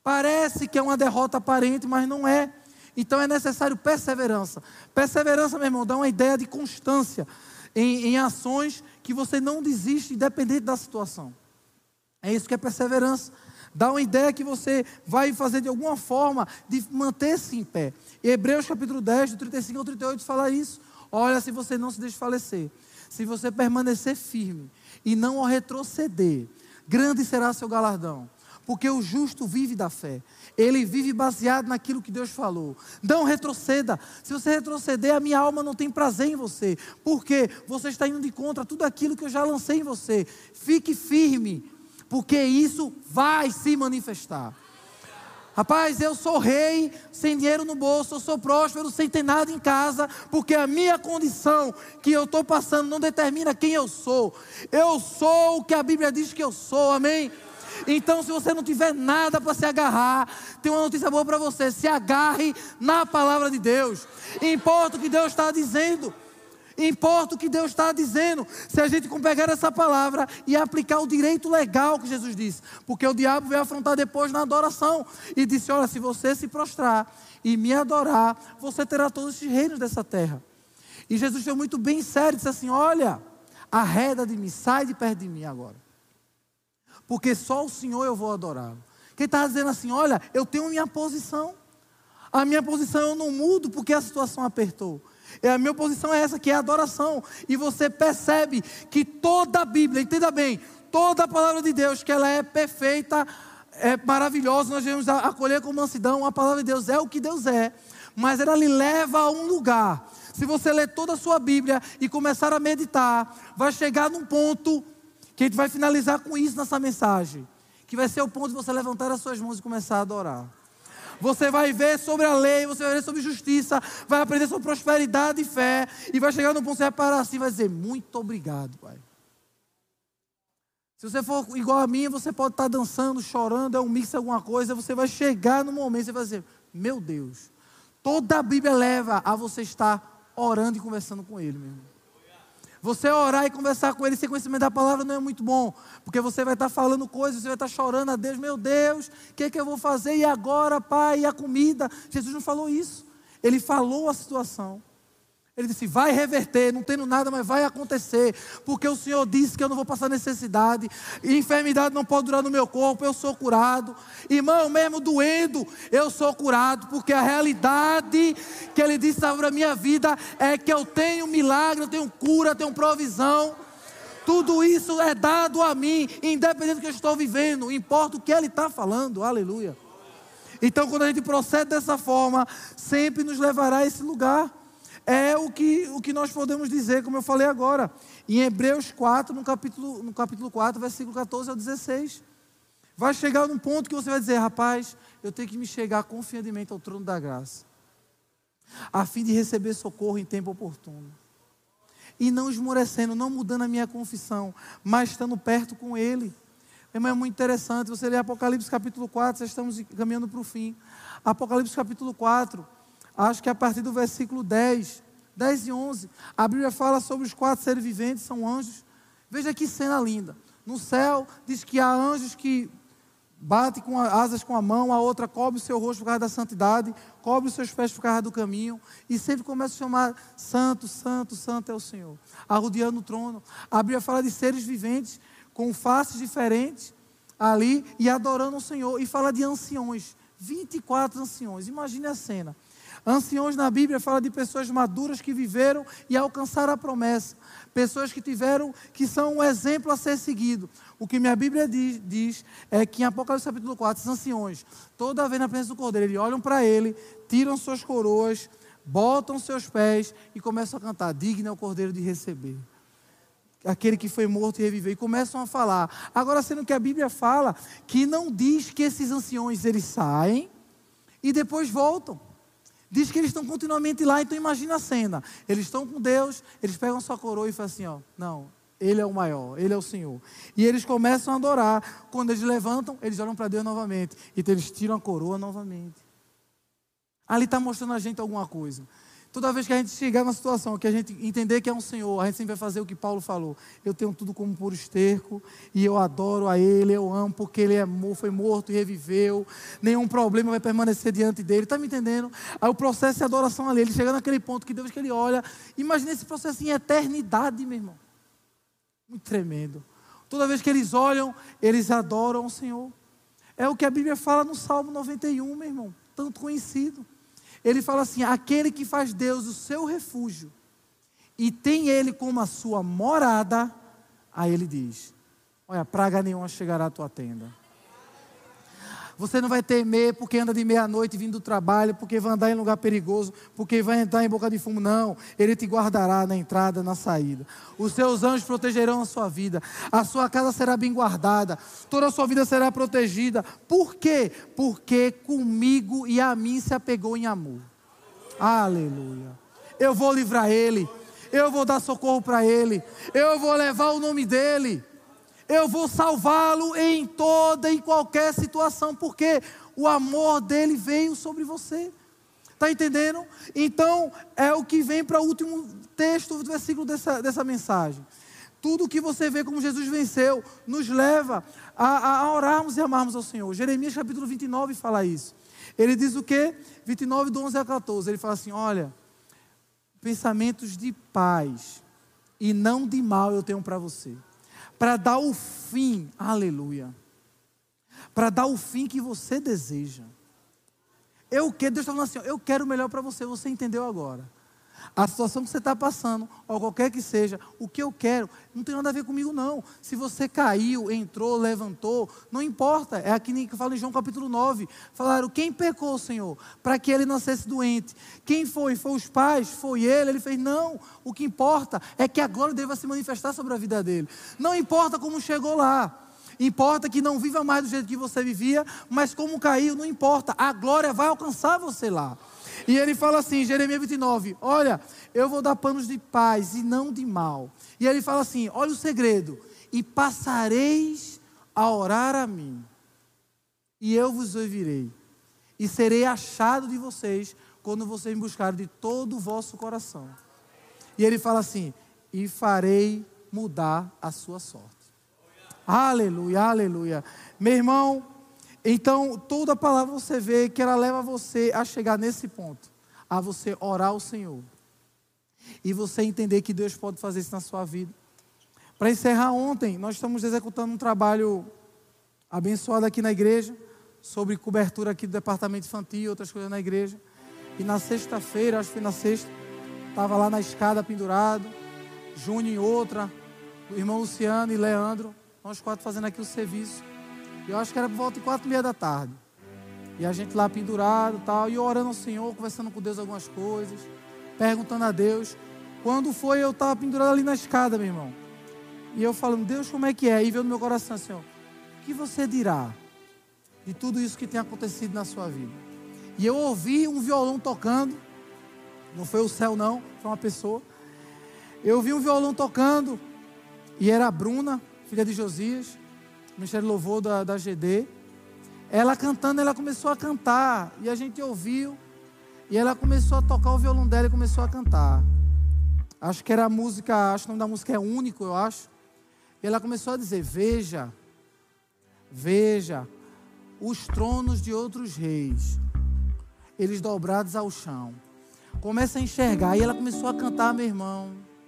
Parece que é uma derrota aparente, mas não é. Então é necessário perseverança. Perseverança, meu irmão, dá uma ideia de constância em, em ações que você não desiste, independente da situação. É isso que é perseverança. Dá uma ideia que você vai fazer de alguma forma de manter-se em pé. Em Hebreus capítulo dez, do trinta e cinco ao trinta e oito, fala isso. Olha, se você não se desfalecer, se você permanecer firme e não retroceder, grande será seu galardão. Porque o justo vive da fé. Ele vive baseado naquilo que Deus falou. Não retroceda. Se você retroceder, a minha alma não tem prazer em você. Porque você está indo de contra a tudo aquilo que eu já lancei em você. Fique firme, porque isso vai se manifestar. Rapaz, eu sou rei, sem dinheiro no bolso, eu sou próspero, sem ter nada em casa, porque a minha condição que eu estou passando não determina quem eu sou. Eu sou o que a Bíblia diz que eu sou, amém? Então, se você não tiver nada para se agarrar, tem uma notícia boa para você: se agarre na palavra de Deus. Importa o que Deus está dizendo. Importa o que Deus está dizendo. Se a gente pegar essa palavra e aplicar o direito legal que Jesus disse. Porque o diabo veio afrontar depois na adoração e disse: olha, se você se prostrar e me adorar, você terá todos os reinos dessa terra. E Jesus foi muito bem sério, disse assim: olha, arreda de mim, sai de perto de mim agora, porque só o Senhor eu vou adorá-lo. Quem está dizendo assim: olha, eu tenho minha posição, a minha posição eu não mudo porque a situação apertou. A minha posição é essa, que é a adoração. E você percebe que toda a Bíblia, entenda bem, toda a palavra de Deus, que ela é perfeita, é maravilhosa, nós devemos acolher com mansidão. A palavra de Deus é o que Deus é, mas ela lhe leva a um lugar. Se você ler toda a sua Bíblia e começar a meditar, vai chegar num ponto que a gente vai finalizar com isso nessa mensagem, que vai ser o ponto de você levantar as suas mãos e começar a adorar. Você vai ver sobre a lei, você vai ver sobre justiça, vai aprender sobre prosperidade e fé, e vai chegar num ponto, você vai parar assim e vai dizer: muito obrigado, Pai. Se você for igual a mim, você pode estar dançando, chorando, é um mix, alguma coisa, você vai chegar no momento, você vai dizer: meu Deus. Toda a Bíblia leva a você estar orando e conversando com Ele, meu irmão. Você orar e conversar com Ele sem conhecimento da palavra não é muito bom, porque você vai estar falando coisas, você vai estar chorando a Deus: meu Deus, o que é que eu vou fazer? E agora, Pai, e a comida? Jesus não falou isso. Ele falou a situação. Ele disse: vai reverter, não tendo nada, mas vai acontecer, porque o Senhor disse que eu não vou passar necessidade, e enfermidade não pode durar no meu corpo, eu sou curado. Irmão, mesmo doendo, eu sou curado, porque a realidade que Ele disse sobre a minha vida é que eu tenho milagre, eu tenho cura, eu tenho provisão. Tudo isso é dado a mim, independente do que eu estou vivendo, importa o que Ele está falando, aleluia. Então, quando a gente procede dessa forma, sempre nos levará a esse lugar. É o que, o que nós podemos dizer, como eu falei agora, em Hebreus quatro, no capítulo, no capítulo quatro, versículo catorze ao dezesseis. Vai chegar num ponto que você vai dizer: rapaz, eu tenho que me chegar confiantemente ao trono da graça, a fim de receber socorro em tempo oportuno. E não esmorecendo, não mudando a minha confissão, mas estando perto com Ele. Irmão, é muito interessante, você lê Apocalipse capítulo quatro, já estamos caminhando para o fim. Apocalipse capítulo quatro, acho que a partir do versículo dez, dez e onze, a Bíblia fala sobre os quatro seres viventes, são anjos. Veja que cena linda. No céu, diz que há anjos que batem com asas com a mão, a outra cobre o seu rosto por causa da santidade, cobre os seus pés por causa do caminho, e sempre começa a chamar: santo, santo, santo é o Senhor, arrodeando o trono. A Bíblia fala de seres viventes, com faces diferentes ali, e adorando o Senhor, e fala de anciões, vinte e quatro anciões. Imagine a cena. Anciões na Bíblia fala de pessoas maduras que viveram e alcançaram a promessa. Pessoas que tiveram, que são um exemplo a ser seguido. O que minha Bíblia diz, diz é que em Apocalipse capítulo quatro, esses anciões, toda vez na presença do Cordeiro, eles olham para ele, tiram suas coroas, botam seus pés e começam a cantar: digno é o Cordeiro de receber aquele que foi morto e reviveu, e começam a falar. Agora, sendo que a Bíblia fala que não diz que esses anciões eles saem e depois voltam. Diz que eles estão continuamente lá. Então imagina a cena: eles estão com Deus, eles pegam sua coroa e falam assim: ó, não, Ele é o maior, Ele é o Senhor. E eles começam a adorar. Quando eles levantam, eles olham para Deus novamente, então eles tiram a coroa novamente. Ali está mostrando a gente alguma coisa. Toda vez que a gente chegar numa situação que a gente entender que é um Senhor, a gente sempre vai fazer o que Paulo falou. Eu tenho tudo como puro esterco, e eu adoro a Ele, eu amo, porque Ele é, foi morto e reviveu. Nenhum problema vai permanecer diante dEle. Está me entendendo? Aí o processo de adoração ali, ele chega naquele ponto que Deus que Ele olha. Imagina esse processo em eternidade, meu irmão. Muito tremendo. Toda vez que eles olham, eles adoram o Senhor. É o que a Bíblia fala no Salmo noventa e um, meu irmão. Tanto conhecido. Ele fala assim: aquele que faz Deus o seu refúgio e tem Ele como a sua morada, aí ele diz: olha, praga nenhuma chegará à tua tenda. Você não vai temer porque anda de meia-noite vindo do trabalho, porque vai andar em lugar perigoso, porque vai entrar em boca de fumo. Não, Ele te guardará na entrada, na saída. Os seus anjos protegerão a sua vida. A sua casa será bem guardada. Toda a sua vida será protegida. Por quê? Porque comigo e a mim se apegou em amor. Aleluia. Eu vou livrar Ele. Eu vou dar socorro para Ele. Eu vou levar o nome dEle. Eu vou salvá-lo em toda e qualquer situação, porque o amor dele veio sobre você. Está entendendo? Então, é o que vem para o último texto do versículo dessa, dessa mensagem. Tudo que você vê como Jesus venceu, nos leva a, a orarmos e amarmos ao Senhor. Jeremias capítulo vinte e nove fala isso. Ele diz o quê? vinte e nove, do onze a quatorze. Ele fala assim: olha, pensamentos de paz e não de mal eu tenho para você. Para dar o fim, aleluia, para dar o fim que você deseja. Eu quero, Deus está falando assim, eu quero o melhor para você, você entendeu agora. A situação que você está passando, ou qualquer que seja, o que eu quero, não tem nada a ver comigo não. Se você caiu, entrou, levantou, não importa. É aqui que fala em João capítulo nove. Falaram: quem pecou, Senhor, para que ele nascesse doente? Quem foi? Foi os pais? Foi ele? Ele fez: não, o que importa é que a glória dele vai se manifestar sobre a vida dele. Não importa como chegou lá. Importa que não viva mais do jeito que você vivia, mas como caiu, não importa. A glória vai alcançar você lá. E ele fala assim, Jeremias vinte e nove, olha, eu vou dar panos de paz e não de mal. E ele fala assim, olha o segredo: e passareis a orar a mim, e eu vos ouvirei, e serei achado de vocês, quando vocês me buscarem de todo o vosso coração. E ele fala assim, e farei mudar a sua sorte. Aleluia, aleluia. Meu irmão, então, toda a palavra você vê que ela leva você a chegar nesse ponto, a você orar ao Senhor, e você entender que Deus pode fazer isso na sua vida. Para encerrar, ontem, nós estamos executando um trabalho abençoado aqui na igreja, sobre cobertura aqui do departamento infantil e outras coisas na igreja. E na sexta-feira, acho que foi na sexta, estava lá na escada pendurado, Júnior em outra, o irmão Luciano e Leandro, nós quatro fazendo aqui o serviço. Eu acho que era por volta de quatro e meia da tarde. E a gente lá pendurado e tal, e eu orando ao Senhor, conversando com Deus algumas coisas, perguntando a Deus. Quando foi, eu estava pendurado ali na escada, meu irmão. E eu falando, Deus, como é que é? E veio no meu coração, Senhor, o que você dirá de tudo isso que tem acontecido na sua vida? E eu ouvi um violão tocando, não foi o céu não, foi uma pessoa. Eu ouvi um violão tocando, e era a Bruna, filha de Josias, Ministério de Louvor da, da G D. Ela cantando, ela começou a cantar, e a gente ouviu, e ela começou a tocar o violão dela e começou a cantar. Acho que era a música, acho que o nome da música é Único, eu acho. E ela começou a dizer, veja, veja, os tronos de outros reis, eles dobrados ao chão. Começa a enxergar, e ela começou a cantar, meu irmão.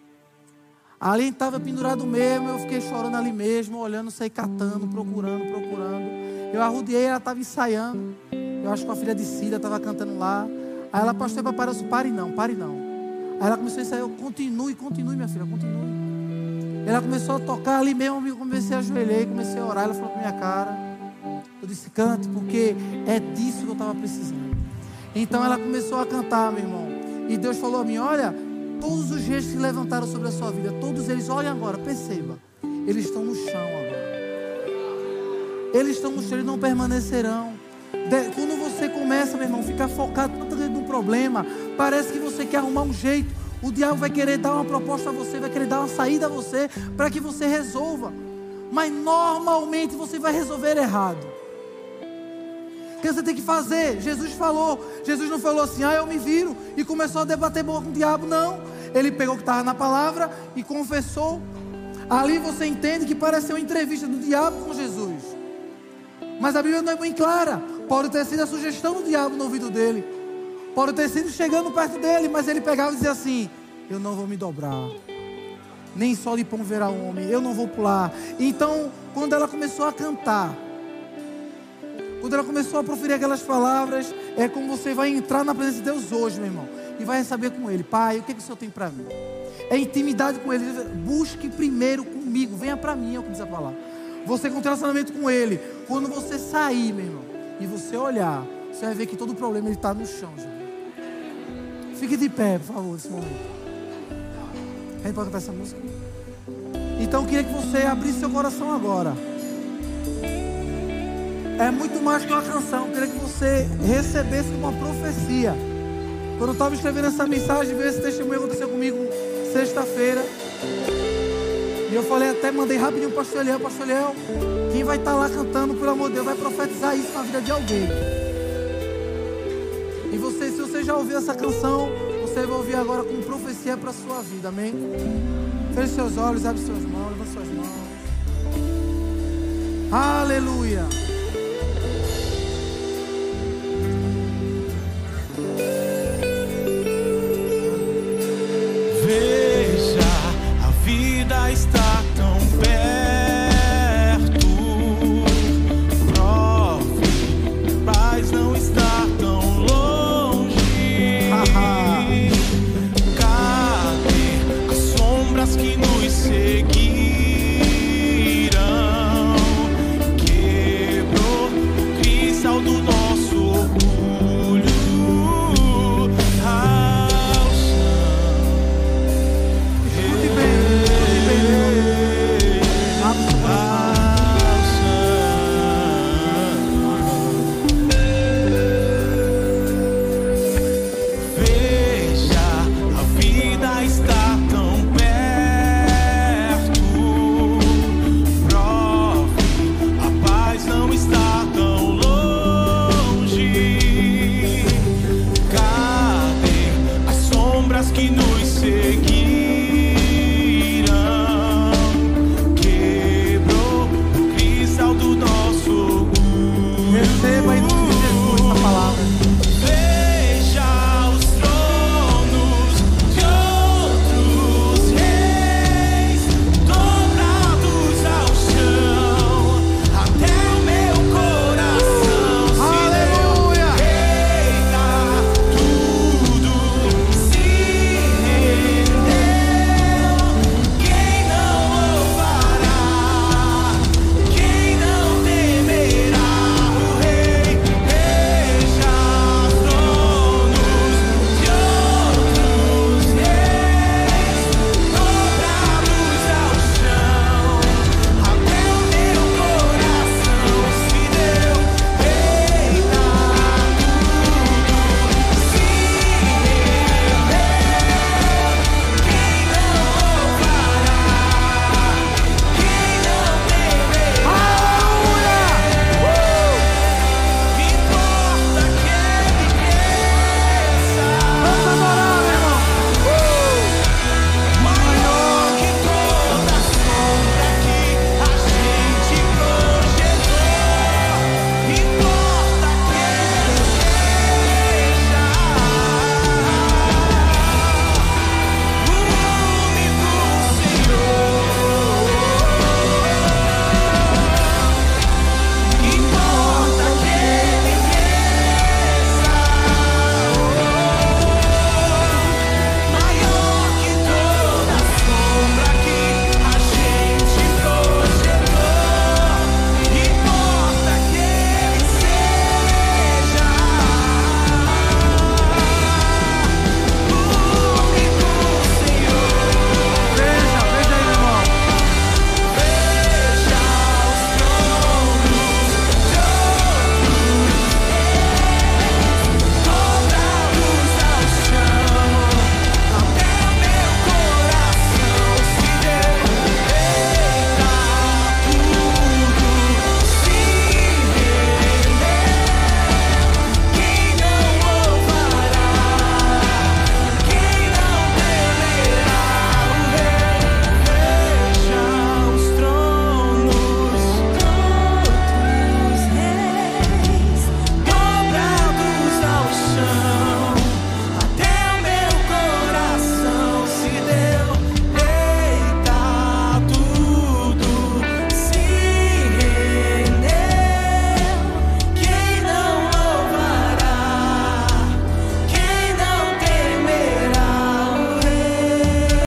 Ali estava pendurado mesmo, eu fiquei chorando ali mesmo, olhando, saí catando, procurando, procurando. Eu arrudiei, ela estava ensaiando. Eu acho que a filha de Cida estava cantando lá. Aí ela, pastor, papai, eu disse, pare não, pare não. Aí ela começou a ensaiar, eu, continue, continue, minha filha, continue. Ela começou a tocar ali mesmo, eu comecei a ajoelhar, comecei a orar, ela falou com minha cara. Eu disse, cante, porque é disso que eu estava precisando. Então ela começou a cantar, meu irmão. E Deus falou a mim, olha, todos os reis que se levantaram sobre a sua vida, todos eles, olhem agora, perceba, eles estão no chão agora. Eles estão no chão, eles não permanecerão. De, quando você começa, meu irmão, ficar focado tanto dentro do problema, parece que você quer arrumar um jeito. O diabo vai querer dar uma proposta a você, vai querer dar uma saída a você, para que você resolva. Mas normalmente você vai resolver errado. O que você tem que fazer? Jesus falou. Jesus não falou assim, ah, eu me viro, e começou a debater boa com o diabo. Não. Ele pegou o que estava na palavra e confessou. Ali você entende que parece uma entrevista do diabo com Jesus. Mas a Bíblia não é bem clara. Pode ter sido a sugestão do diabo no ouvido dele. Pode ter sido chegando perto dele, mas ele pegava e dizia assim, eu não vou me dobrar. Nem só de pão verá o homem, eu não vou pular. Então, quando ela começou a cantar, quando ela começou a proferir aquelas palavras, é como você vai entrar na presença de Deus hoje, meu irmão, e vai receber com Ele. Pai, o que, que o Senhor tem para mim? É intimidade com Ele. Busque primeiro comigo, venha para mim, é o que diz a palavra. Você com relacionamento com Ele. Quando você sair, meu irmão, e você olhar, você vai ver que todo o problema está no chão, já. Fique de pé, por favor, nesse momento. A gente pode cantar essa música? Então eu queria que você abrisse seu coração agora. É muito mais que uma canção. Eu queria que você recebesse uma profecia. Quando eu estava escrevendo essa mensagem, veio esse testemunho, aconteceu comigo sexta-feira. E eu falei, até mandei rapidinho para o pastor Eliel. Pastor Eliel, quem vai estar lá cantando, pelo amor de Deus, vai profetizar isso na vida de alguém. E você, se você já ouviu essa canção, você vai ouvir agora como profecia para a sua vida, amém? Feche seus olhos, abre suas mãos, levante suas mãos. Aleluia.